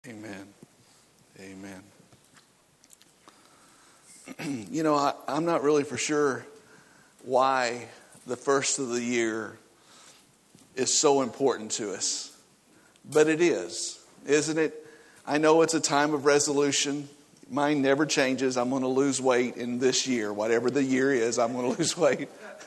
Amen. Amen. I'm not really for sure why the first of the year is so important to us. But it is, isn't it? I know it's a time of resolution. Mine never changes. I'm going to lose weight in this year. Whatever the year is, I'm going to lose weight.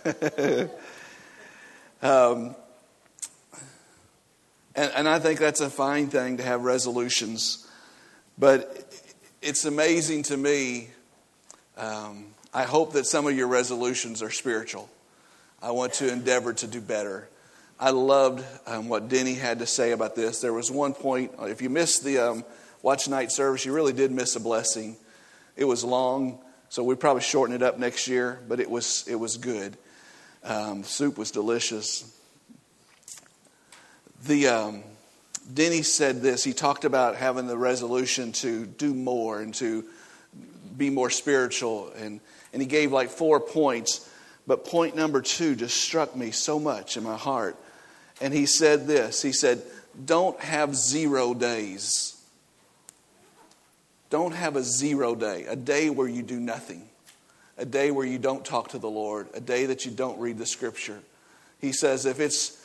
And I think that's a fine thing to have resolutions. But it's amazing to me. I hope that some of your resolutions are spiritual. I want to endeavor to do better. I loved what Denny had to say about this. There was one point, if you missed the watch night service, you really did miss a blessing. It was long, so we probably shorten it up next year, but it was good. The soup was delicious. Denny said this. He talked about having the resolution to do more and to be more spiritual. And he gave like 4 points. But point number 2 just struck me so much in my heart. And he said this. He said, don't have 0 days. Don't have a 0 day. A day where you do nothing. A day where you don't talk to the Lord. A day that you don't read the Scripture. He says if it's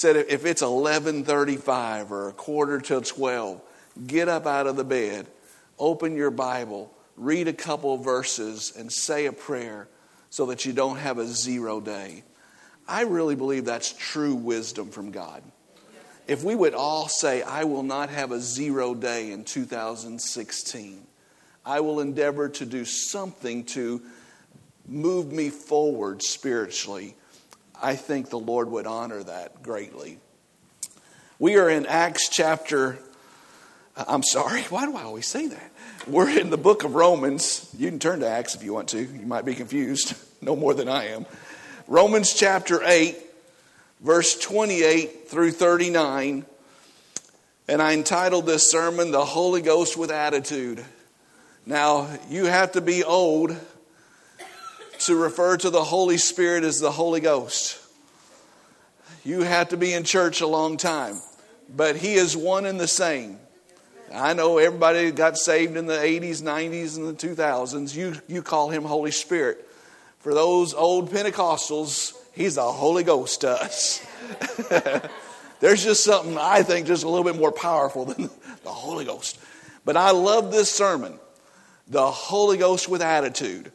11:35 or 11:45, get up out of the bed, open your Bible, read a couple of verses, and say a prayer so that you don't have a 0 day. I really believe that's true wisdom from God. If we would all say, I will not have a 0 day in 2016. I will endeavor to do something to move me forward spiritually. I think the Lord would honor that greatly. We are in Acts chapter... why do I always say that? We're in the book of Romans. You can turn to Acts if you want to. You might be confused. No more than I am. Romans chapter 8, verse 28 through 39. And I entitled this sermon, The Holy Ghost with Attitude. Now, you have to be old to refer to the Holy Spirit as the Holy Ghost. You have to be in church a long time. But He is one and the same. I know everybody got saved in the 80s, 90s, and the 2000s. You call Him Holy Spirit. For those old Pentecostals, He's the Holy Ghost to us. There's just something, I think, just a little bit more powerful than the Holy Ghost. But I love this sermon, The Holy Ghost with Attitude.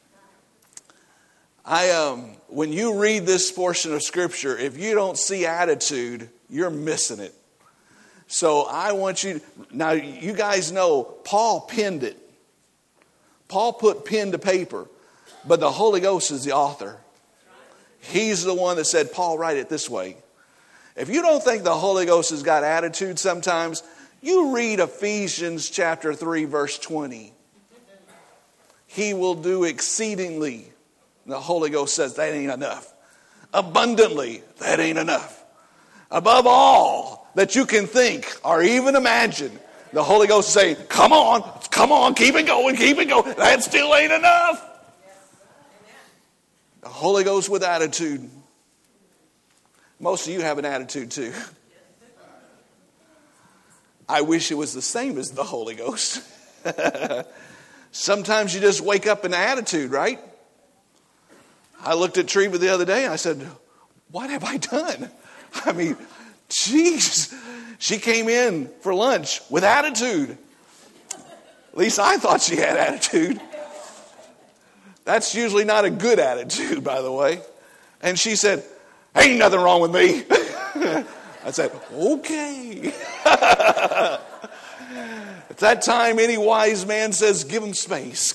When you read this portion of Scripture, if you don't see attitude, you're missing it. So I want you... Now, you guys know, Paul penned it. Paul put pen to paper. But the Holy Ghost is the author. He's the one that said, Paul, write it this way. If you don't think the Holy Ghost has got attitude sometimes, you read Ephesians chapter 3, verse 20. He will do exceedingly. The Holy Ghost says that ain't enough. Abundantly, that ain't enough. Above all that you can think or even imagine, the Holy Ghost is saying, come on, keep it going. That still ain't enough. The Holy Ghost with attitude. Most of you have an attitude too. I wish it was the same as the Holy Ghost. Sometimes you just wake up in attitude, right? I looked at Treva the other day and I said, what have I done? I mean, jeez. She came in for lunch with attitude. At least I thought she had attitude. That's usually not a good attitude, by the way. And she said, ain't nothing wrong with me. I said, okay. At that time, any wise man says, give him space.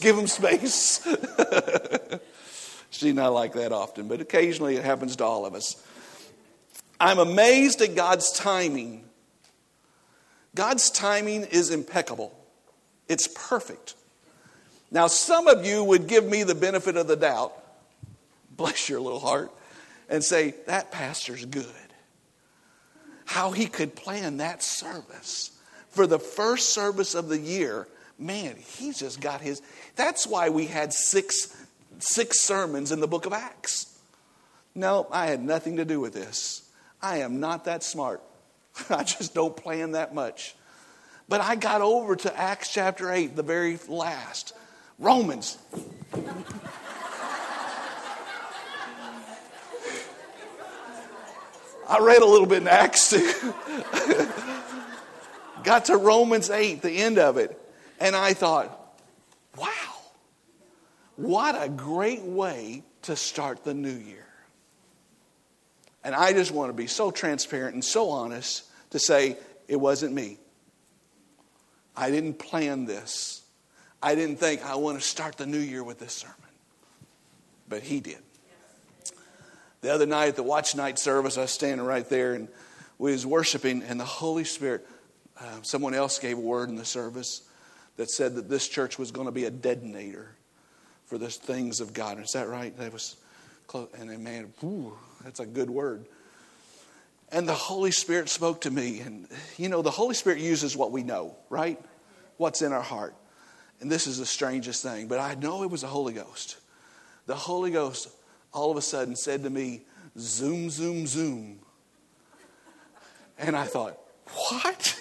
She's not like that often, but occasionally it happens to all of us. I'm amazed at God's timing. God's timing is impeccable. It's perfect. Now, some of you would give me the benefit of the doubt, bless your little heart, and say, that pastor's good. How he could plan that service for the first service of the year. Man, he's just got his... That's why we had six sermons in the book of Acts. No, I had nothing to do with this. I am not that smart. I just don't plan that much. But I got over to Acts chapter 8, the very last. Romans. I read a little bit in Acts too. Got to Romans 8, the end of it. And I thought, wow, what a great way to start the new year. And I just want to be so transparent and so honest to say it wasn't me. I didn't plan this. I didn't think I want to start the new year with this sermon. But he did. The other night at the watch night service, I was standing right there and we was worshiping, and the Holy Spirit, someone else gave a word in the service that said that this church was going to be a detonator for the things of God. Is that right? That was close. And then, man, that's a good word. And the Holy Spirit spoke to me. And, you know, the Holy Spirit uses what we know, right? What's in our heart. And this is the strangest thing, but I know it was the Holy Ghost. The Holy Ghost all of a sudden said to me, zoom, zoom, zoom. And I thought, what?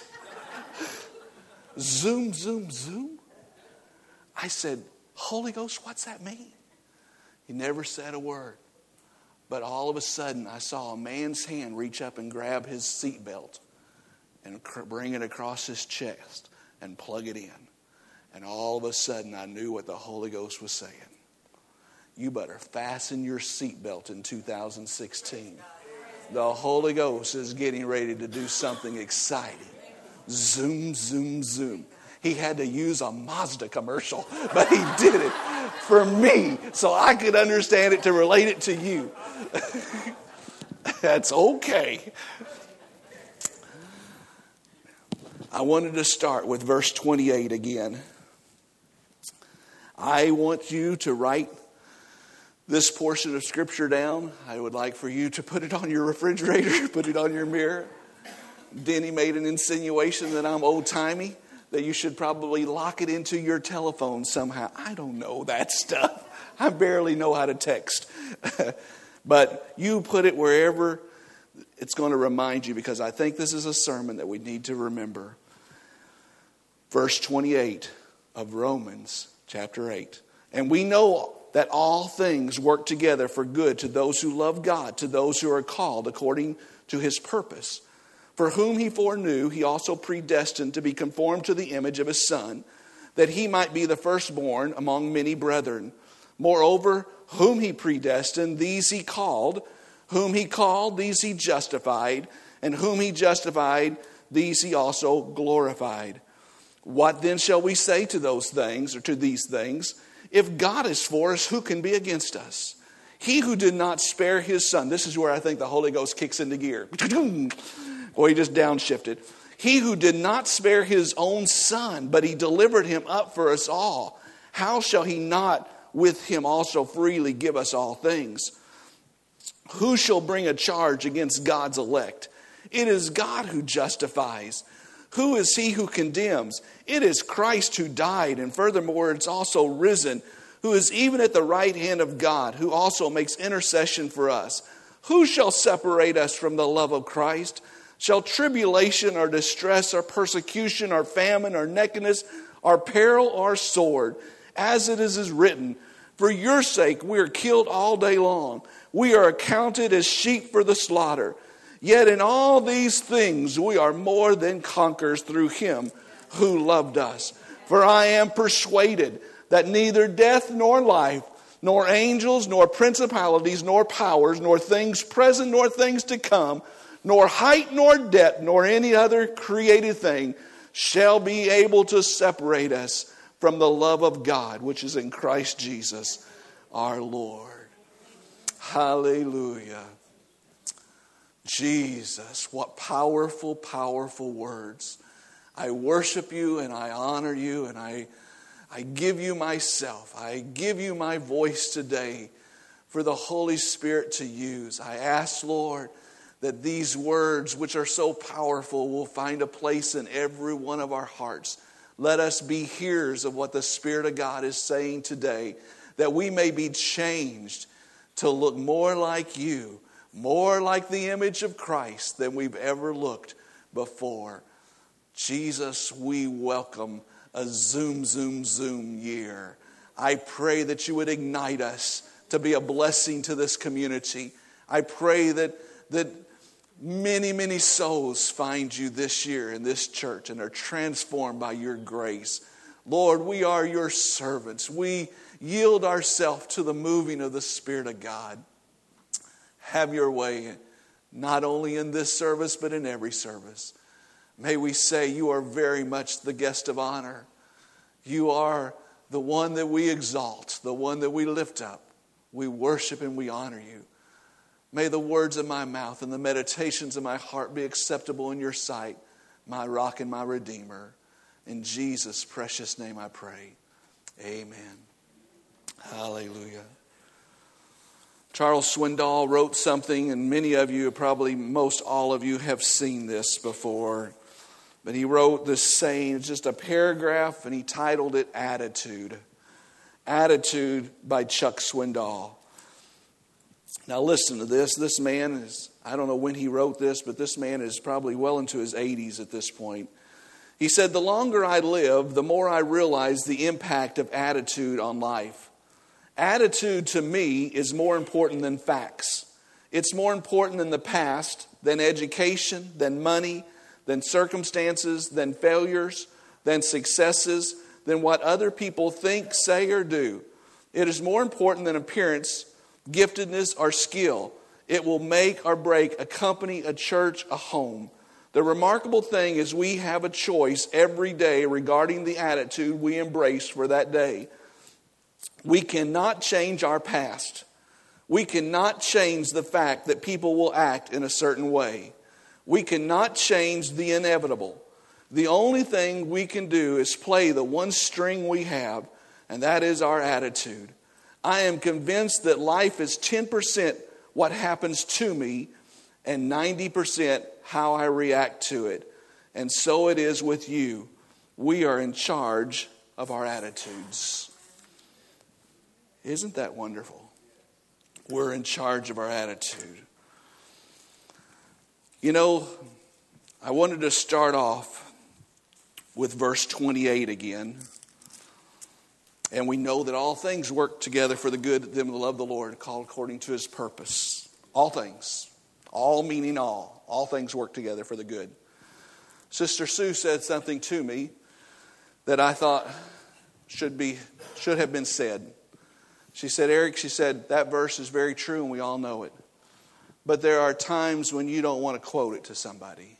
Zoom, zoom, zoom? I said, Holy Ghost, what's that mean? He never said a word. But all of a sudden, I saw a man's hand reach up and grab his seatbelt and bring it across his chest and plug it in. And all of a sudden, I knew what the Holy Ghost was saying. You better fasten your seatbelt in 2016. The Holy Ghost is getting ready to do something exciting. Zoom, zoom, zoom. He had to use a Mazda commercial, but he did it for me so I could understand it to relate it to you. That's okay. I wanted to start with verse 28 again. I want you to write this portion of Scripture down. I would like for you to put it on your refrigerator, put it on your mirror. Denny made an insinuation that I'm old-timey, that you should probably lock it into your telephone somehow. I don't know that stuff. I barely know how to text. But you put it wherever it's going to remind you, because I think this is a sermon that we need to remember. Verse 28 of Romans chapter 8. And we know that all things work together for good to those who love God, to those who are called according to his purpose. For whom he foreknew, he also predestined to be conformed to the image of his Son, that he might be the firstborn among many brethren. Moreover, whom he predestined, these he called. Whom he called, these he justified. And whom he justified, these he also glorified. What then shall we say to those things, or to these things? If God is for us, who can be against us? He who did not spare his Son. This is where I think the Holy Ghost kicks into gear. Or he just downshifted. He who did not spare his own Son, but he delivered him up for us all. How shall he not with him also freely give us all things? Who shall bring a charge against God's elect? It is God who justifies. Who is he who condemns? It is Christ who died, and furthermore it's also risen, who is even at the right hand of God, who also makes intercession for us. Who shall separate us from the love of Christ? Shall tribulation or distress or persecution or famine or nakedness or peril or sword? As it is written, for your sake we are killed all day long. We are accounted as sheep for the slaughter. Yet in all these things we are more than conquerors through him who loved us. For I am persuaded that neither death nor life, nor angels, nor principalities, nor powers, nor things present, nor things to come, nor height, nor depth, nor any other created thing shall be able to separate us from the love of God, which is in Christ Jesus our Lord. Hallelujah. Jesus, what powerful, powerful words. I worship you and I honor you and I give you myself. I give you my voice today for the Holy Spirit to use. I ask, Lord, that these words, which are so powerful, will find a place in every one of our hearts. Let us be hearers of what the Spirit of God is saying today, that we may be changed to look more like you, more like the image of Christ than we've ever looked before. Jesus, we welcome a Zoom year. I pray that you would ignite us to be a blessing to this community. I pray that many souls find you this year in this church and are transformed by your grace. Lord, we are your servants. We yield ourselves to the moving of the Spirit of God. Have your way, not only in this service, but in every service. May we say you are very much the guest of honor. You are the one that we exalt, the one that we lift up. We worship and we honor you. May the words of my mouth and the meditations of my heart be acceptable in your sight, my rock and my redeemer. In Jesus' precious name I pray. Amen. Hallelujah. Charles Swindoll wrote something, and many of you, probably most all of you, have seen this before. But he wrote this saying, it's just a paragraph, and he titled it Attitude. Attitude by Chuck Swindoll. Now listen to this. This man is, I don't know when he wrote this, but this man is probably well into his 80s at this point. He said, the longer I live, the more I realize the impact of attitude on life. Attitude to me is more important than facts. It's more important than the past, than education, than money, than circumstances, than failures, than successes, than what other people think, say, or do. It is more important than appearance, giftedness, or skill. It will make or break a company, a church, a home. The remarkable thing is we have a choice every day regarding the attitude we embrace for that day. We cannot change our past. We cannot change the fact that people will act in a certain way. We cannot change the inevitable. The only thing we can do is play the one string we have, and that is our attitude. I am convinced that life is 10% what happens to me and 90% how I react to it. And so it is with you. We are in charge of our attitudes. Isn't that wonderful? We're in charge of our attitude. You know, I wanted to start off with verse 28 again. And we know that all things work together for the good of them that love the Lord, called according to his purpose. All things. All meaning all. All things work together for the good. Sister Sue said something to me that I thought should have been said. She said, Eric, she said, that verse is very true and we all know it. But there are times when you don't want to quote it to somebody.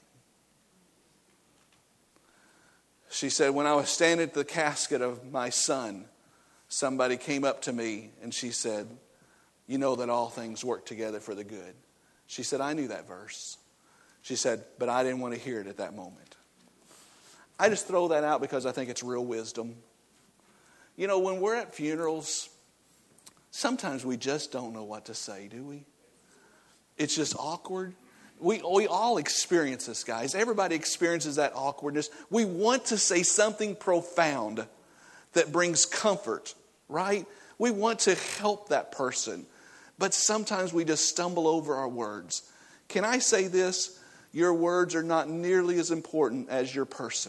She said, when I was standing at the casket of my son, somebody came up to me and she said, you know that all things work together for the good. She said, I knew that verse. She said, but I didn't want to hear it at that moment. I just throw that out because I think it's real wisdom. You know, when we're at funerals, sometimes we just don't know what to say, do we? It's just awkward. We all experience this, guys. Everybody experiences that awkwardness. We want to say something profound that brings comfort, right? We want to help that person. But sometimes we just stumble over our words. Can I say this? Your words are not nearly as important as your person.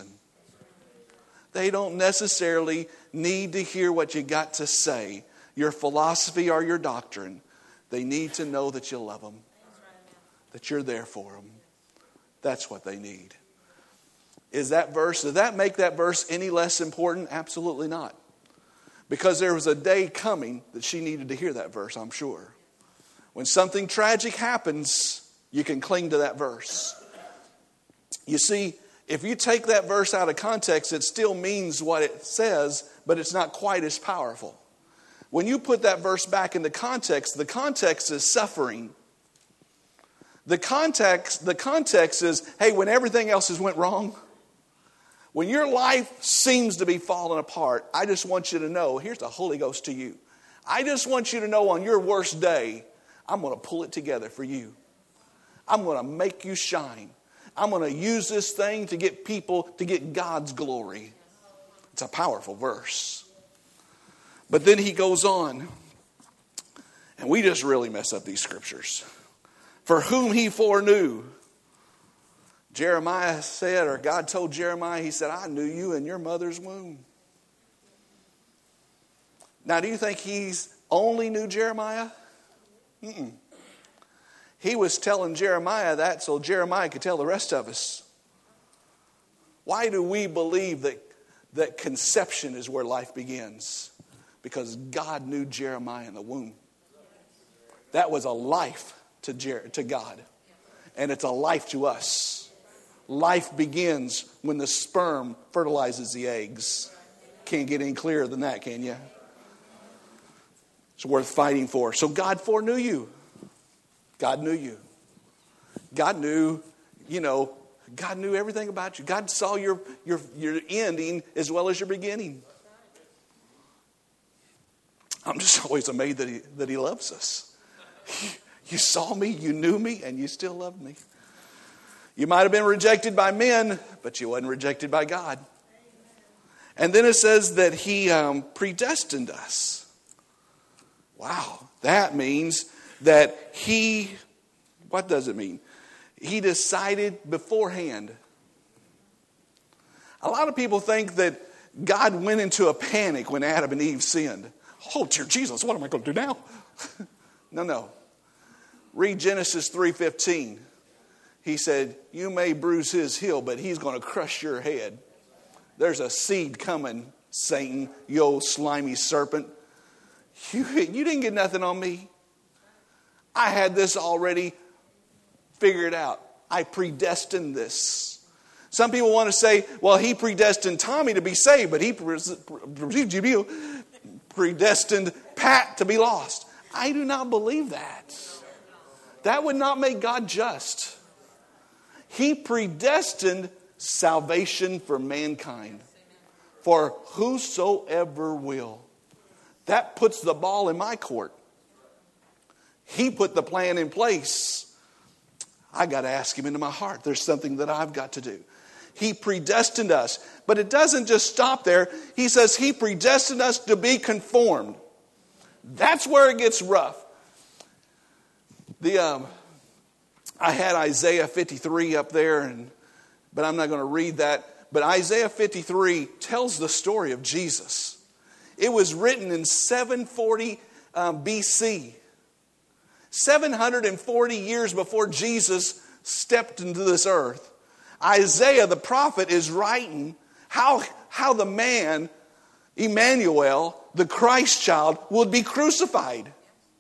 They don't necessarily need to hear what you got to say, your philosophy or your doctrine. They need to know that you love them, that you're there for them. That's what they need. Does that make that verse any less important? Absolutely not. Because there was a day coming that she needed to hear that verse, I'm sure. When something tragic happens, you can cling to that verse. You see, if you take that verse out of context, it still means what it says, but it's not quite as powerful. When you put that verse back into context, the context is suffering. The context is, hey, when everything else has went wrong, when your life seems to be falling apart, I just want you to know, here's the Holy Ghost to you. I just want you to know on your worst day, I'm going to pull it together for you. I'm going to make you shine. I'm going to use this thing to get people, to get God's glory. It's a powerful verse. But then he goes on, and we just really mess up these scriptures. For whom he foreknew, Jeremiah said, or God told Jeremiah, he said, I knew you in your mother's womb. Now, do you think he's only knew Jeremiah? Mm-mm. He was telling Jeremiah that so Jeremiah could tell the rest of us. Why do we believe that conception is where life begins? Because God knew Jeremiah in the womb. That was a life to God. And it's a life to us. Life begins when the sperm fertilizes the eggs. Can't get any clearer than that, can you? It's worth fighting for. So God foreknew you. God knew you. God knew, God knew everything about you. God saw your ending as well as your beginning. I'm just always amazed that He loves us. You saw me, you knew me, and you still loved me. You might have been rejected by men, but you wasn't rejected by God. And then it says that He predestined us. Wow, that means that He, what does it mean? He decided beforehand. A lot of people think that God went into a panic when Adam and Eve sinned. Oh, dear Jesus, what am I going to do now? No. Read Genesis 3:15. He said, you may bruise his heel, but he's going to crush your head. There's a seed coming, Satan, you old slimy serpent. You didn't get nothing on me. I had this already figured out. I predestined this. Some people want to say, well, He predestined Tommy to be saved, but He predestined Pat to be lost. I do not believe that. That would not make God just. He predestined salvation for mankind. For whosoever will. That puts the ball in my court. He put the plan in place. I got to ask Him into my heart. There's something that I've got to do. He predestined us. But it doesn't just stop there. He says He predestined us to be conformed. That's where it gets rough. I had Isaiah 53 up there, but I'm not going to read that. But Isaiah 53 tells the story of Jesus. It was written in 740 BC. 740 years before Jesus stepped into this earth. Isaiah, the prophet, is writing how the man, Emmanuel, the Christ child, would be crucified.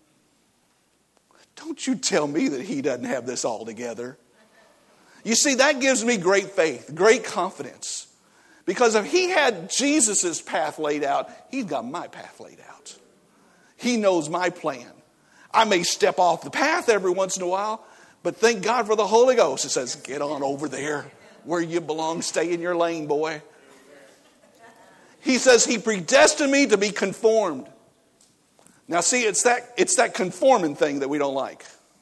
Don't you tell me that he doesn't have this all together. You see, that gives me great faith, great confidence. Because if He had Jesus' path laid out, He's got my path laid out. He knows my plan. I may step off the path every once in a while, but thank God for the Holy Ghost. It says, get on over there where you belong. Stay in your lane, boy. He says He predestined me to be conformed. Now see, it's that conforming thing that we don't like.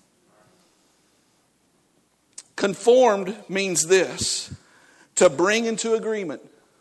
Conformed means this, to bring into agreement.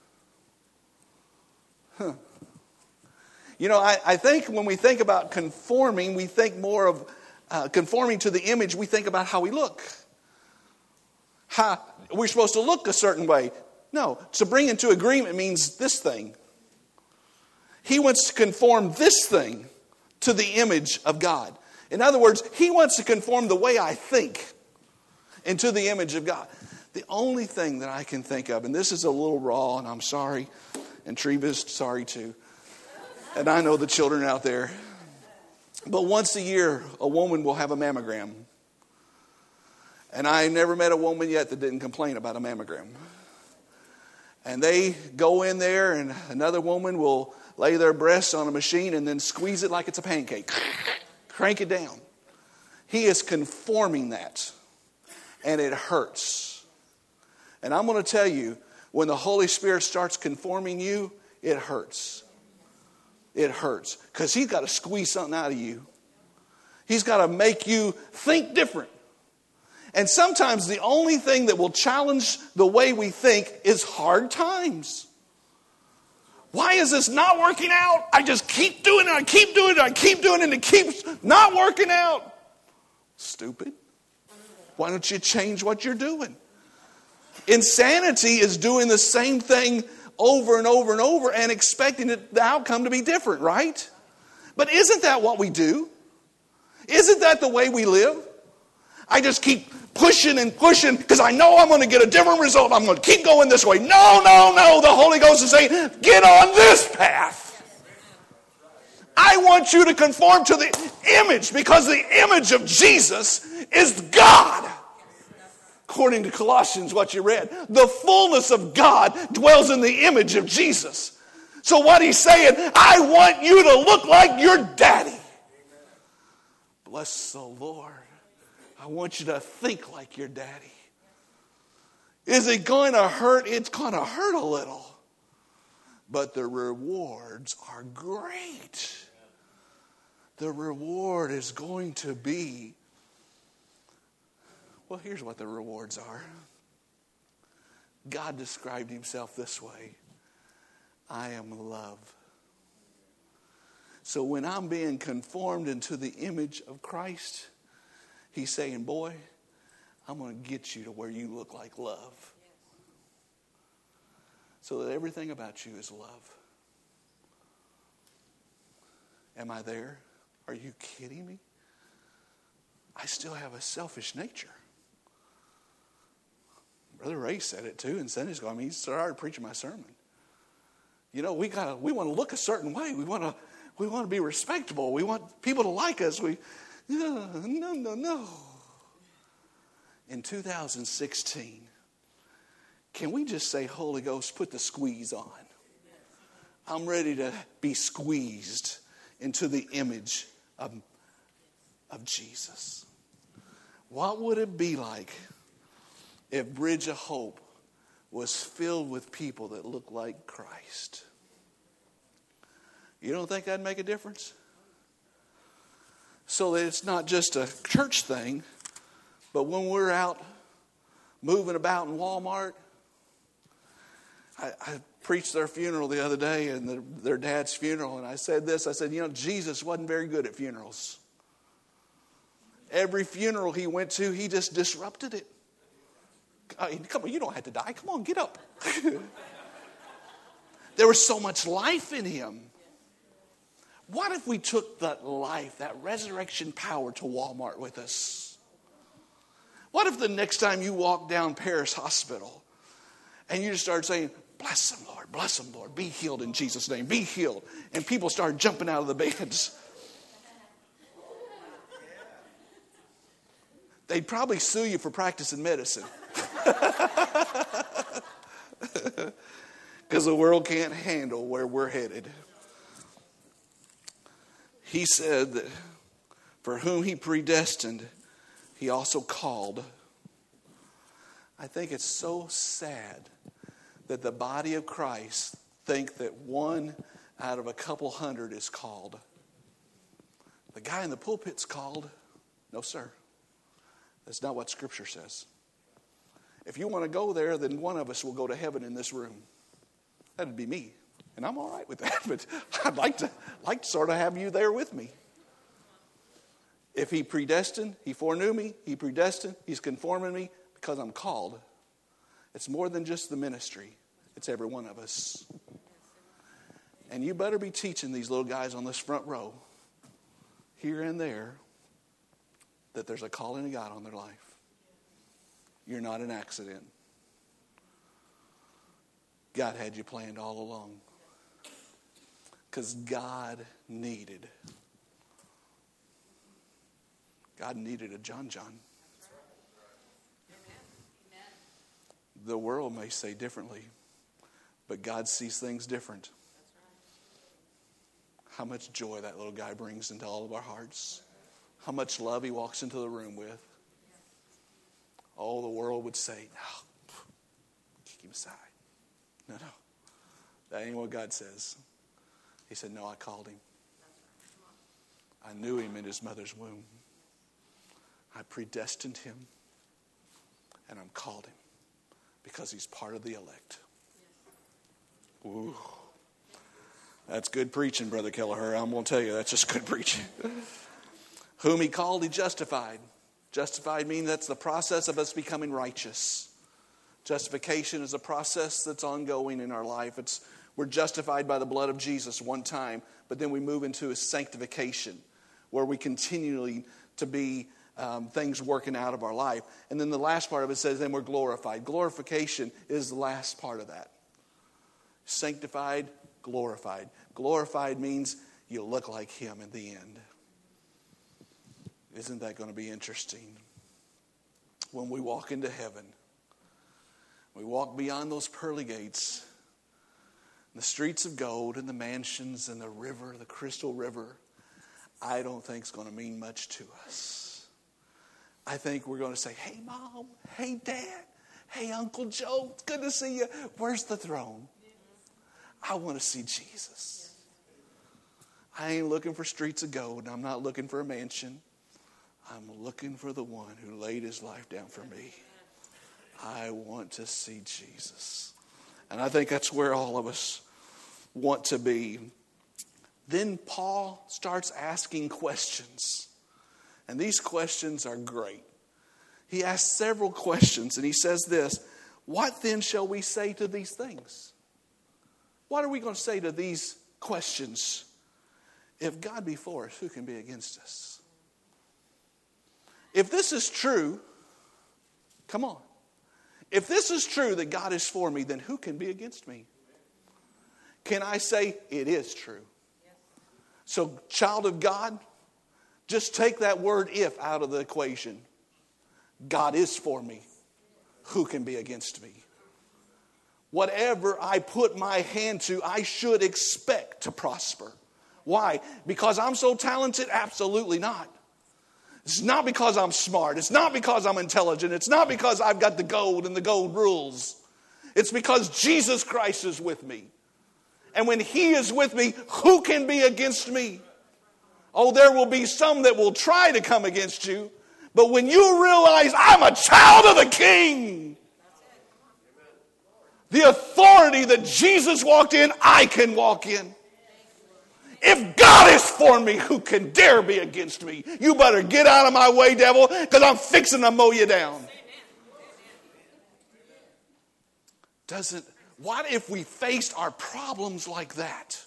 I think when we think about conforming, we think more of conforming to the image. We think about how we look. How we're supposed to look a certain way. No, to bring into agreement means this thing. He wants to conform this thing to the image of God. In other words, He wants to conform the way I think into the image of God. The only thing that I can think of, and this is a little raw, and I'm sorry, and Treva's sorry too, and I know the children out there, but once a year, a woman will have a mammogram. And I never met a woman yet that didn't complain about a mammogram. And they go in there, and another woman will lay their breasts on a machine and then squeeze it like it's a pancake. Crank it down. He is conforming that. And it hurts. And I'm going to tell you, when the Holy Spirit starts conforming you, it hurts. It hurts. Because He's got to squeeze something out of you. He's got to make you think different. And sometimes the only thing that will challenge the way we think is hard times. Why is this not working out? I just keep doing it, I keep doing it, I keep doing it, and it keeps not working out. Stupid. Why don't you change what you're doing? Insanity is doing the same thing over and over and over and expecting the outcome to be different, right? But isn't that what we do? Isn't that the way we live? I just keep pushing and pushing because I know I'm going to get a different result. I'm going to keep going this way. No. The Holy Ghost is saying, get on this path. I want you to conform to the image because the image of Jesus is God. According to Colossians, what you read, the fullness of God dwells in the image of Jesus. So what he's saying, I want you to look like your daddy. Bless the Lord. I want you to think like your daddy. Is it going to hurt? It's going to hurt a little. But the rewards are great. The reward is going to be, well, here's what the rewards are. God described himself this way. I am love. So when I'm being conformed into the image of Christ, he's saying, boy, I'm going to get you to where you look like love. So that everything about you is love. Am I there? Are you kidding me? I still have a selfish nature. Brother Ray said it too in Sunday school. I mean, he started preaching my sermon. You know, we want to look a certain way. We want to be respectable. We want people to like us. No. In 2016, can we just say, Holy Ghost, put the squeeze on? I'm ready to be squeezed into the image of Jesus. What would it be like if Bridge of Hope was filled with people that look like Christ? You don't think that'd make a difference? So that it's not just a church thing, but when we're out moving about in Walmart. I preached their funeral the other day, and their dad's funeral, and I said this. I said, Jesus wasn't very good at funerals. Every funeral he went to, he just disrupted it. Come on, you don't have to die. Come on, get up. There was so much life in him. What if we took that life, that resurrection power to Walmart with us? What if the next time you walk down Paris Hospital and you just start saying, bless them, Lord, be healed in Jesus' name, be healed. And people start jumping out of the beds. They'd probably sue you for practicing medicine. Because the world can't handle where we're headed. He said that for whom he predestined, he also called. I think it's so sad that the body of Christ think that one out of a couple hundred is called. The guy in the pulpit's called. No, sir. That's not what Scripture says. If you want to go there, then one of us will go to heaven in this room. That'd be me. And I'm all right with that, but I'd like to sort of have you there with me. If he predestined, he foreknew me, he predestined, he's conforming me because I'm called. It's more than just the ministry. It's every one of us. And you better be teaching these little guys on this front row, here and there, that there's a calling of God on their life. You're not an accident. God had you planned all along. Because God needed a John. The world may say differently, but God sees things different. How much joy that little guy brings into all of our hearts. How much love he walks into the room with. Oh, the world would say, no, kick him aside. No. That ain't what God says. He said, no, I called him. I knew him in his mother's womb. I predestined him. And I'm called him. Because he's part of the elect. Ooh. That's good preaching, Brother Kelleher. I'm going to tell you, that's just good preaching. Whom he called, he justified. Justified means that's the process of us becoming righteous. Justification is a process that's ongoing in our life. We're justified by the blood of Jesus one time, but then we move into a sanctification where we continually to be things working out of our life. And then the last part of it says, then we're glorified. Glorification is the last part of that. Sanctified, glorified. Glorified means you look like Him in the end. Isn't that going to be interesting? When we walk into heaven, we walk beyond those pearly gates, the streets of gold and the mansions and the river, the crystal river, I don't think it's going to mean much to us. I think we're going to say, hey, Mom, hey, Dad, hey, Uncle Joe, it's good to see you. Where's the throne? I want to see Jesus. I ain't looking for streets of gold. I'm not looking for a mansion. I'm looking for the one who laid his life down for me. I want to see Jesus. And I think that's where all of us want to be. Then Paul starts asking questions. And these questions are great. He asks several questions and he says this, what then shall we say to these things? What are we going to say to these questions? If God be for us, who can be against us? If this is true, come on. If this is true that God is for me, then who can be against me? Can I say it is true? So, child of God, just take that word if out of the equation. God is for me. Who can be against me? Whatever I put my hand to, I should expect to prosper. Why? Because I'm so talented? Absolutely not. It's not because I'm smart. It's not because I'm intelligent. It's not because I've got the gold and the gold rules. It's because Jesus Christ is with me. And when He is with me, who can be against me? Oh, there will be some that will try to come against you. But when you realize I'm a child of the King, the authority that Jesus walked in, I can walk in. If God is for me, who can dare be against me? You better get out of my way, devil, because I'm fixing to mow you down. What if we faced our problems like that?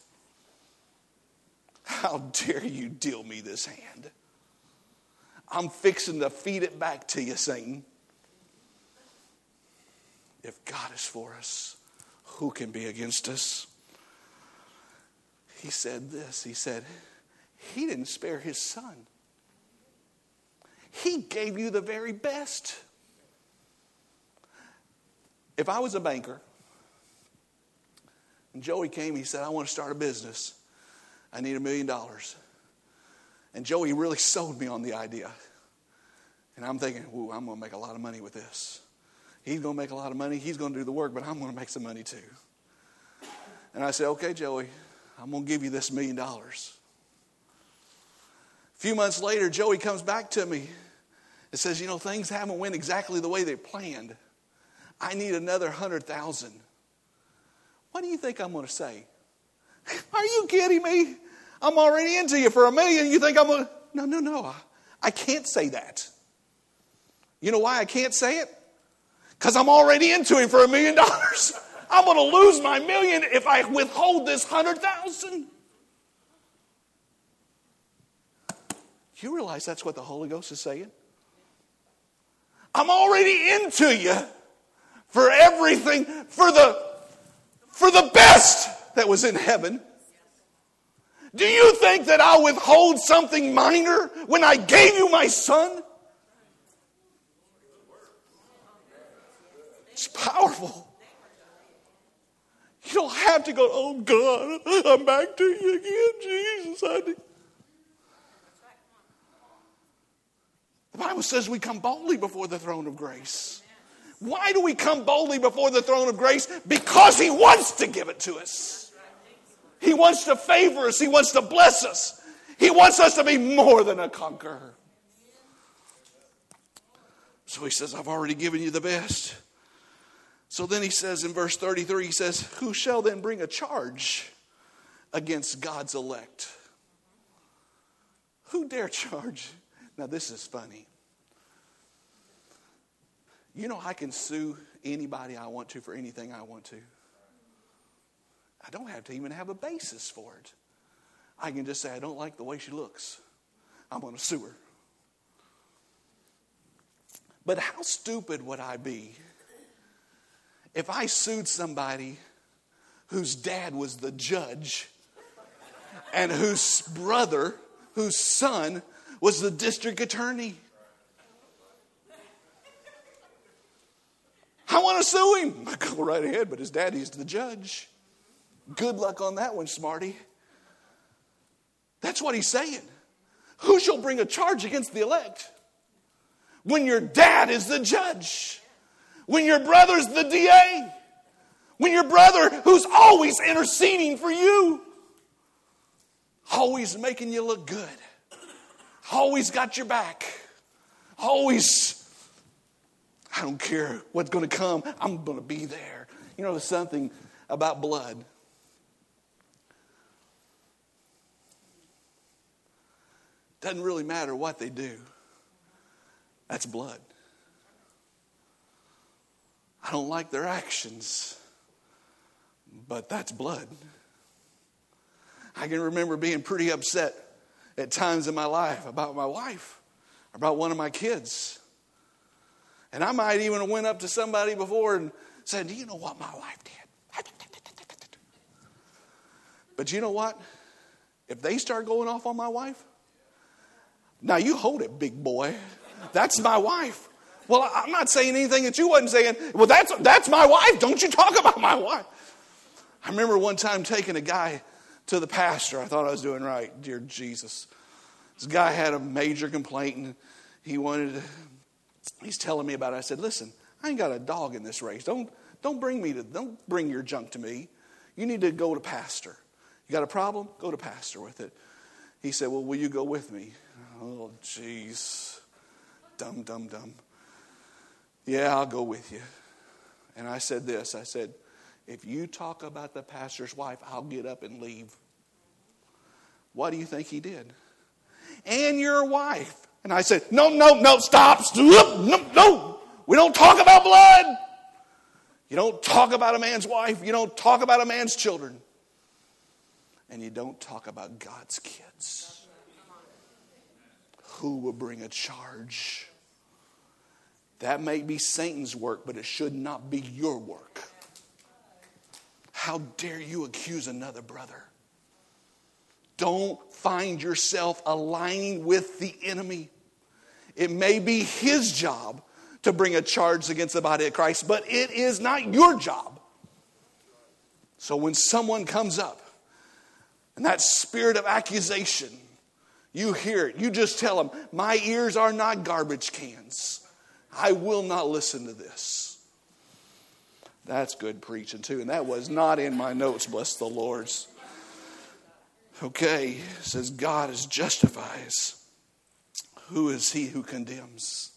How dare you deal me this hand? I'm fixing to feed it back to you, Satan. If God is for us, who can be against us? He said this. He said, He didn't spare His Son. He gave you the very best. If I was a banker, and Joey came, he said, I want to start a business. I need $1 million. And Joey really sold me on the idea. And I'm thinking, ooh, I'm going to make a lot of money with this. He's going to make a lot of money. He's going to do the work, but I'm going to make some money too. And I said, okay, Joey, I'm going to give you this $1 million. A few months later, Joey comes back to me and says, things haven't went exactly the way they planned. I need another 100,000. What do you think I'm going to say? Are you kidding me? I'm already into you for $1 million. You think I'm going to... No. I can't say that. You know why I can't say it? Because I'm already into him for $1 million. I'm going to lose my $1 million if I withhold this 100,000. You realize that's what the Holy Ghost is saying? I'm already into you for everything, for the best that was in heaven. Do you think that I'll withhold something minor when I gave you my son? It's powerful. You don't have to go, oh God, I'm back to you again, Jesus. The Bible says we come boldly before the throne of grace. Why do we come boldly before the throne of grace? Because He wants to give it to us. He wants to favor us. He wants to bless us. He wants us to be more than a conqueror. So He says, I've already given you the best. So then He says in verse 33, He says, who shall then bring a charge against God's elect? Who dare charge? Now this is funny. I can sue anybody I want to for anything I want to. I don't have to even have a basis for it. I can just say, I don't like the way she looks. I'm going to sue her. But how stupid would I be if I sued somebody whose dad was the judge and whose brother, whose son, was the district attorney? I want to sue him. Go right ahead, but his daddy's the judge. Good luck on that one, smarty. That's what he's saying. Who shall bring a charge against the elect when your dad is the judge? When your brother's the DA? When your brother, who's always interceding for you, always making you look good, always got your back, always, I don't care what's going to come, I'm going to be there. You know, there's something about blood. Doesn't really matter what they do. That's blood. I don't like their actions, but that's blood. I can remember being pretty upset at times in my life about my wife, about one of my kids. And I might even have went up to somebody before and said, do you know what my wife did? But you know what? If they start going off on my wife, now you hold it, big boy. That's my wife. Well, I'm not saying anything that you wasn't saying. Well, that's my wife. Don't you talk about my wife. I remember one time taking a guy to the pastor. I thought I was doing right. Dear Jesus. This guy had a major complaint and he's telling me about it. I said, listen, I ain't got a dog in this race. Don't bring your junk to me. You need to go to pastor. You got a problem? Go to pastor with it. He said, well, will you go with me? Oh, jeez. Dumb. Yeah, I'll go with you. And I said this. I said, if you talk about the pastor's wife, I'll get up and leave. What do you think he did? And your wife. And I said, no, stop. No. We don't talk about blood. You don't talk about a man's wife. You don't talk about a man's children. And you don't talk about God's kids. Who will bring a charge? That may be Satan's work, but it should not be your work. How dare you accuse another brother? Don't find yourself aligning with the enemy. It may be his job to bring a charge against the body of Christ, but it is not your job. So when someone comes up and that spirit of accusation, you hear it, you just tell them, my ears are not garbage cans. I will not listen to this. That's good preaching too. And that was not in my notes, bless the Lord's. Okay, it says God is justifies. Who is he who condemns?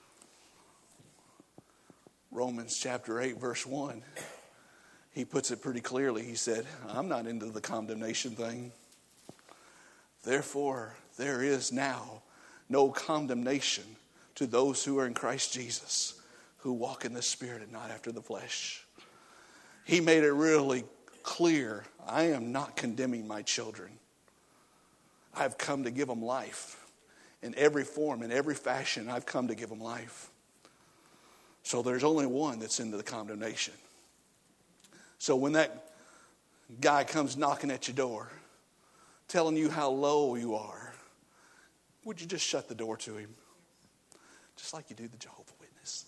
Romans chapter 8 verse 1. He puts it pretty clearly. He said, I'm not into the condemnation thing. Therefore, there is now no condemnation to those who are in Christ Jesus, who walk in the Spirit and not after the flesh. He made it really clear, I am not condemning my children. I've come to give them life. In every form, in every fashion, I've come to give them life. So there's only one that's into the condemnation. So when that guy comes knocking at your door, telling you how low you are, would you just shut the door to him? Just like you do the Jehovah's Witness.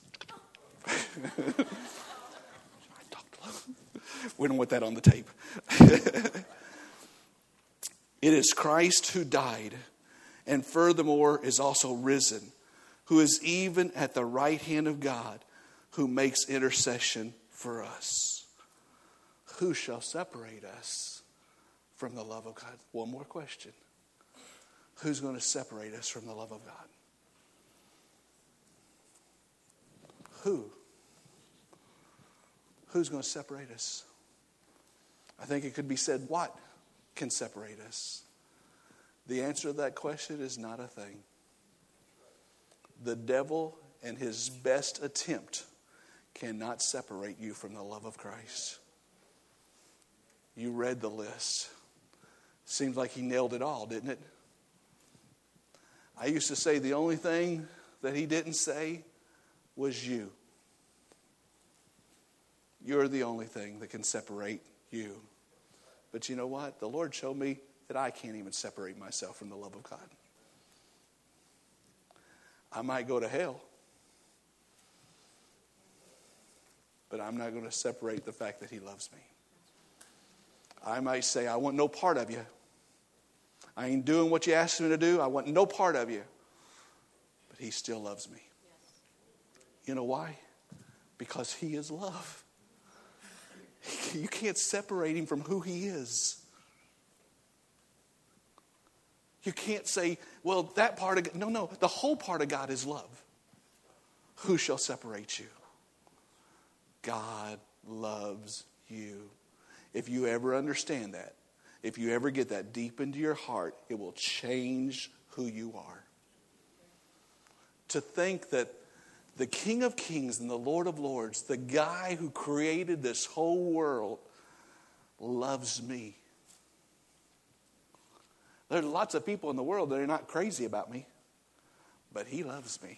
I talked low. We don't want that on the tape. It is Christ who died, and furthermore is also risen, who is even at the right hand of God, who makes intercession for us. Who shall separate us from the love of God? One more question. Who's going to separate us from the love of God? Who? Who's going to separate us? I think it could be said, what can separate us? The answer to that question is not a thing. The devil, in his best attempt, cannot separate you from the love of Christ. You read the list. Seems like he nailed it all, didn't it? I used to say the only thing that he didn't say was you. You're the only thing that can separate you. But you know what? The Lord showed me that I can't even separate myself from the love of God. I might go to hell, but I'm not going to separate the fact that he loves me. I might say, I want no part of you. I ain't doing what you asked me to do. I want no part of you. But he still loves me. You know why? Because he is love. You can't separate him from who he is. You can't say, well, that part of God. No. The whole part of God is love. Who shall separate you? God loves you. If you ever understand that, if you ever get that deep into your heart, it will change who you are. To think that the King of Kings and the Lord of Lords, the guy who created this whole world, loves me. There's lots of people in the world that are not crazy about me, but he loves me.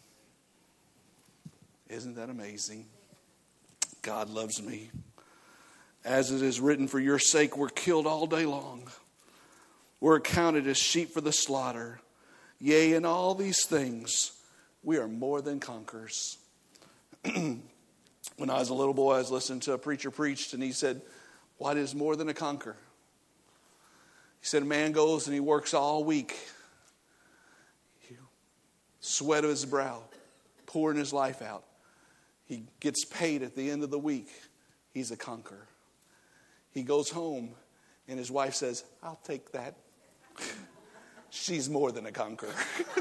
Isn't that amazing? God loves me. As it is written, for your sake we're killed all day long. We're accounted as sheep for the slaughter. Yea, in all these things, we are more than conquerors. When I was a little boy, I was listening to a preacher preach, and he said, what is more than a conqueror? He said, a man goes and he works all week. Sweat of his brow, pouring his life out. He gets paid at the end of the week. He's a conqueror. He goes home and his wife says, I'll take that. She's more than a conqueror.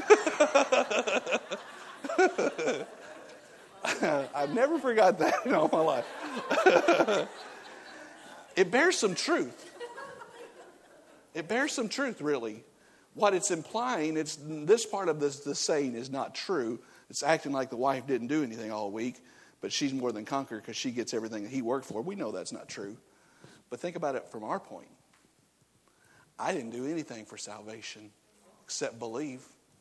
I've never forgot that in all my life. It bears some truth. It bears some truth, really. What it's implying, it's this part of the saying is not true. It's acting like the wife didn't do anything all week, but she's more than conqueror because she gets everything that he worked for. We know that's not true. But think about it from our point. I didn't do anything for salvation except believe.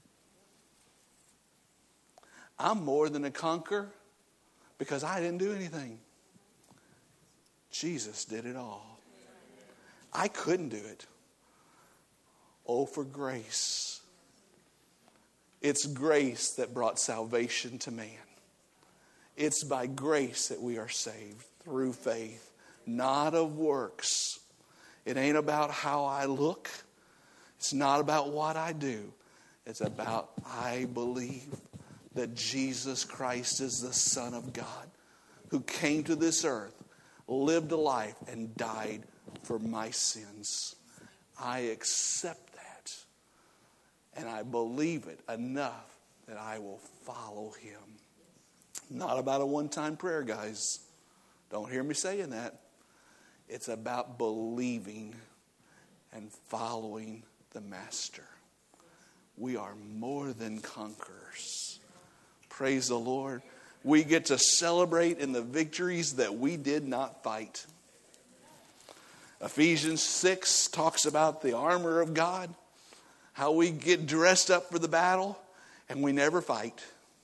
I'm more than a conqueror because I didn't do anything. Jesus did it all. I couldn't do it. Oh, for grace. It's grace that brought salvation to man. It's by grace that we are saved through faith, not of works. It ain't about how I look. It's not about what I do. It's about I believe that Jesus Christ is the Son of God who came to this earth, lived a life, and died for my sins. I accept that. And I believe it enough that I will follow him. Not about a one-time prayer, guys. Don't hear me saying that. It's about believing and following the Master. We are more than conquerors. Praise the Lord. We get to celebrate in the victories that we did not fight. Ephesians 6 talks about the armor of God, how we get dressed up for the battle and we never fight.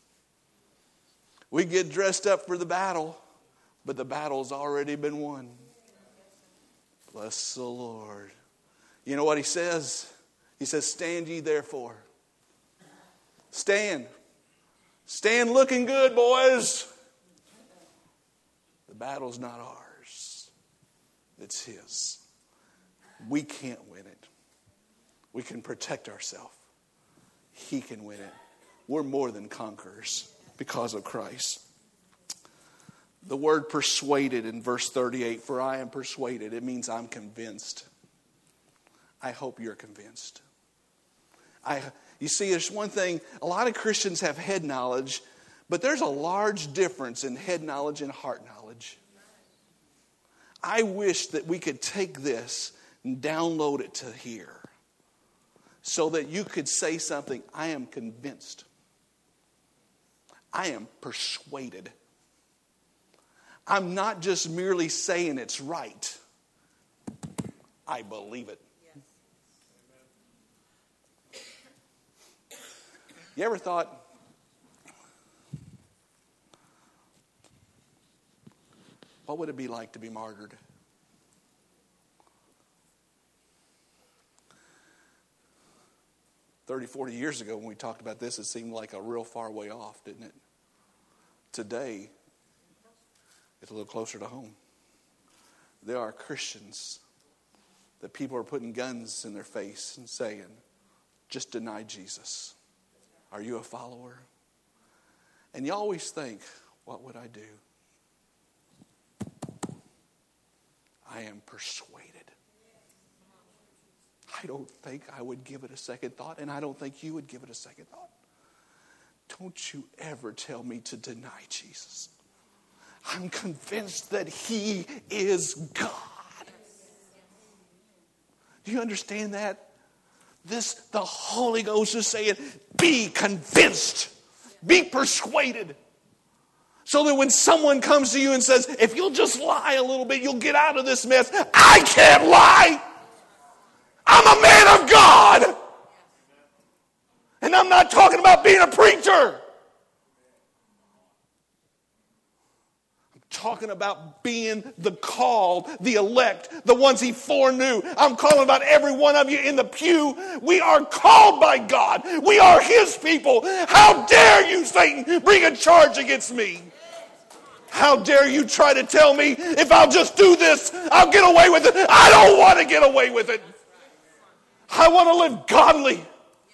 We get dressed up for the battle, but the battle's already been won. Bless the Lord. You know what he says? He says, stand ye therefore. Stand. Stand looking good, boys. The battle's not ours. It's his. We can't win it. We can protect ourselves. He can win it. We're more than conquerors because of Christ. The word persuaded in verse 38, for I am persuaded, it means I'm convinced. I hope you're convinced. You see, there's one thing, a lot of Christians have head knowledge, but there's a large difference in head knowledge and heart knowledge. I wish that we could take this and download it to here so that you could say something, I am convinced. I am persuaded. I'm not just merely saying it's right. I believe it. You ever thought, what would it be like to be martyred? "30, 40 years ago when we talked about this, it seemed like a real far way off, didn't it? Today, it's a little closer to home. There are Christians that people are putting guns in their face and saying, just deny Jesus. Are you a follower? And you always think, what would I do? I am persuaded. I don't think I would give it a second thought, and I don't think you would give it a second thought. Don't you ever tell me to deny Jesus. I'm convinced that He is God. Do you understand that? The Holy Ghost is saying, be convinced. Be persuaded. So that when someone comes to you and says, if you'll just lie a little bit, you'll get out of this mess. I can't lie. I'm a man of God. And I'm not talking about being a preacher. I'm talking about being the called, the elect, the ones He foreknew. I'm calling about every one of you in the pew. We are called by God. We are His people. How dare you, Satan, bring a charge against me? How dare you try to tell me if I'll just do this, I'll get away with it. I don't want to get away with it. I want to live godly.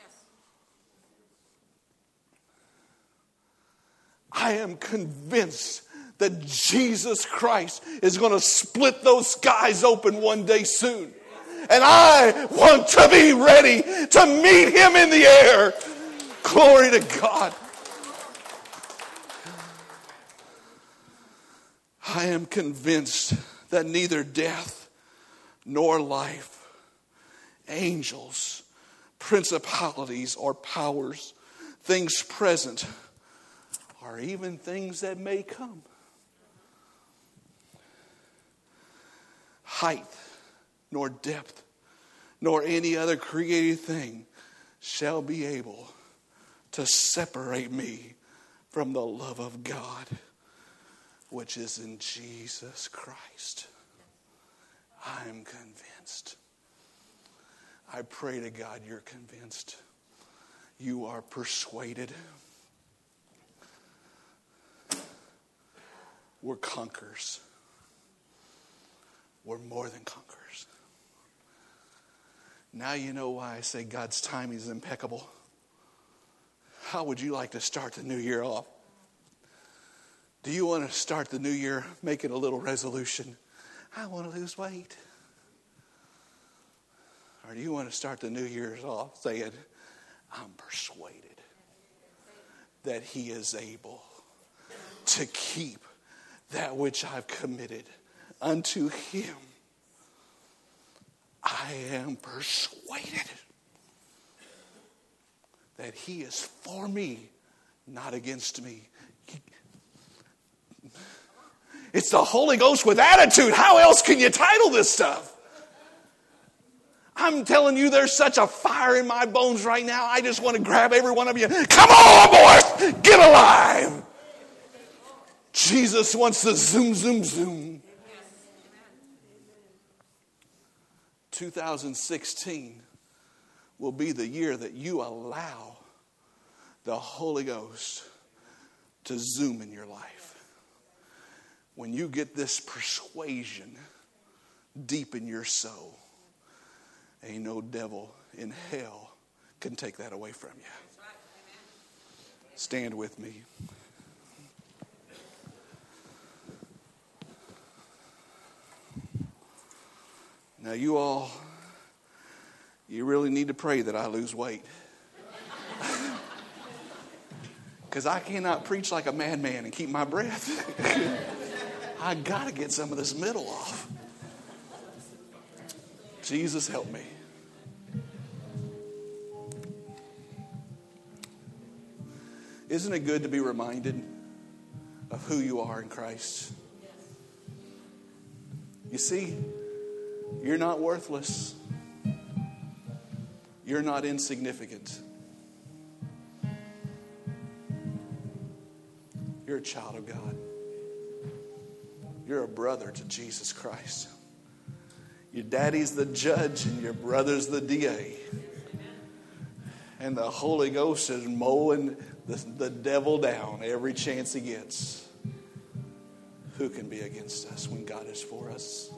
I am convinced that Jesus Christ is going to split those skies open one day soon. And I want to be ready to meet Him in the air. Glory to God. I am convinced that neither death nor life, angels, principalities, or powers, things present, or even things that may come, height, nor depth, nor any other created thing shall be able to separate me from the love of God, which is in Jesus Christ. I'm convinced. I pray to God you're convinced. You are persuaded. We're conquerors. We're more than conquerors. Now you know why I say God's timing is impeccable. How would you like to start the new year off? Do you want to start the new year making a little resolution? I want to lose weight. Or do you want to start the new year off saying, I'm persuaded that He is able to keep that which I've committed unto Him. I am persuaded that He is for me, not against me. It's the Holy Ghost with attitude. How else can you title this stuff? I'm telling you, there's such a fire in my bones right now. I just want to grab every one of you. Come on, boys! Get alive! Jesus wants to zoom, zoom, zoom. 2016 will be the year that you allow the Holy Ghost to zoom in your life. When you get this persuasion deep in your soul, ain't no devil in hell can take that away from you. Stand with me. Now you really need to pray that I lose weight. Because I cannot preach like a madman and keep my breath. I got to get some of this middle off. Jesus, help me. Isn't it good to be reminded of who you are in Christ? You see, you're not worthless. You're not insignificant. You're a child of God. You're a brother to Jesus Christ. Your daddy's the judge and your brother's the DA. And the Holy Ghost is mowing the devil down every chance he gets. Who can be against us when God is for us?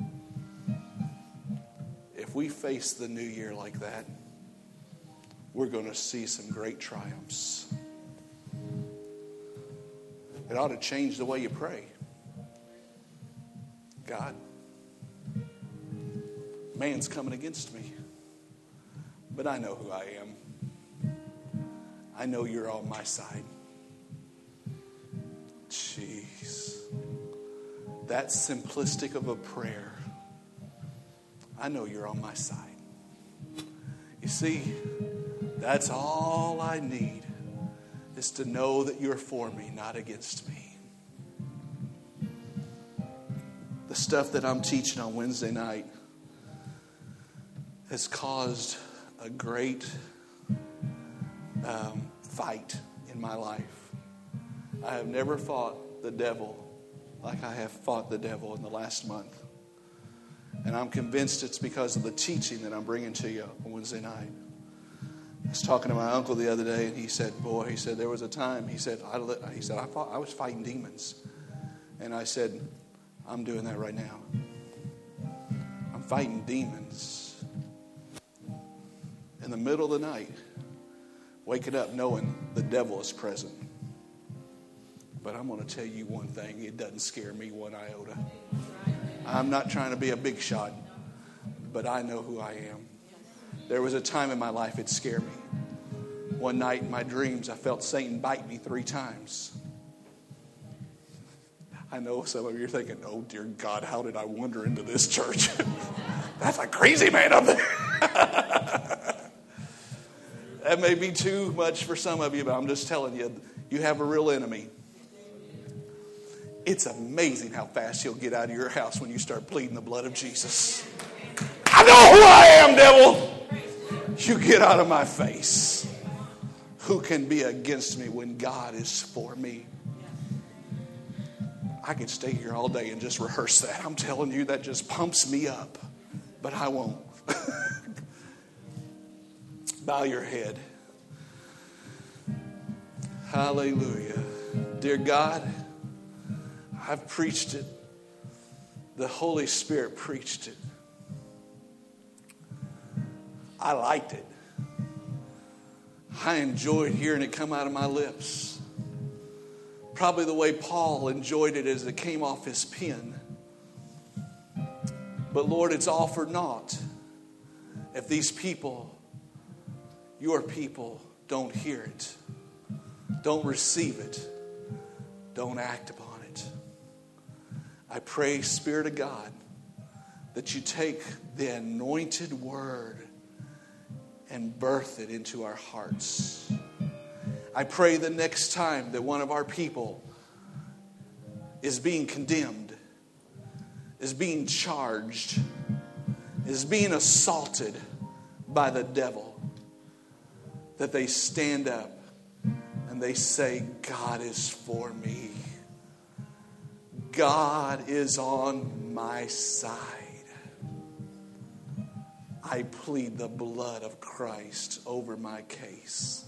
If we face the new year like that, we're going to see some great triumphs. It ought to change the way you pray. God, man's coming against me, but I know who I am. I know you're on my side. Jeez. That simplistic of a prayer. I know you're on my side. You see, that's all I need, is to know that you're for me, not against me. The stuff that I'm teaching on Wednesday night has caused a great fight in my life. I have never fought the devil like I have fought the devil in the last month. And I'm convinced it's because of the teaching that I'm bringing to you on Wednesday night. I was talking to my uncle the other day, and he said, there was a time, I was fighting demons. And I said, I'm doing that right now. I'm fighting demons. In the middle of the night, waking up knowing the devil is present. But I'm going to tell you one thing, it doesn't scare me one iota. I'm not trying to be a big shot, but I know who I am. There was a time in my life it scared me. One night in my dreams, I felt Satan bite me 3 times. I know some of you are thinking, oh dear God, how did I wander into this church? That's a crazy man up there. That may be too much for some of you, but I'm just telling you, you have a real enemy. It's amazing how fast he'll get out of your house when you start pleading the blood of Jesus. I know who I am, devil. You get out of my face. Who can be against me when God is for me? I could stay here all day and just rehearse that. I'm telling you, that just pumps me up. But I won't. Bow your head. Hallelujah. Dear God, I've preached it. The Holy Spirit preached it. I liked it. I enjoyed hearing it come out of my lips. Probably the way Paul enjoyed it as it came off his pen. But Lord, it's all for naught if these people, your people, don't hear it, don't receive it, don't act upon it. I pray, Spirit of God, that you take the anointed word and birth it into our hearts. I pray the next time that one of our people is being condemned, is being charged, is being assaulted by the devil, that they stand up and they say, God is for me. God is on my side. I plead the blood of Christ over my case.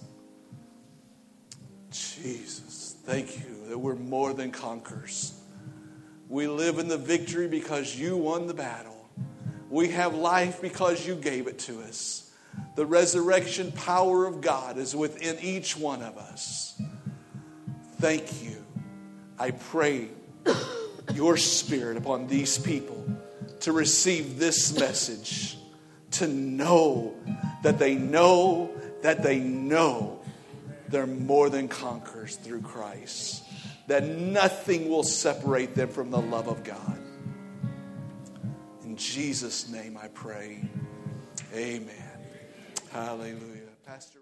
Jesus, thank you that we're more than conquerors. We live in the victory because you won the battle. We have life because you gave it to us. The resurrection power of God is within each one of us. Thank you. I pray your Spirit upon these people to receive this message, to know that they know that they know they're more than conquerors through Christ, that nothing will separate them from the love of God. In Jesus' name I pray. Amen. Hallelujah. Pastor.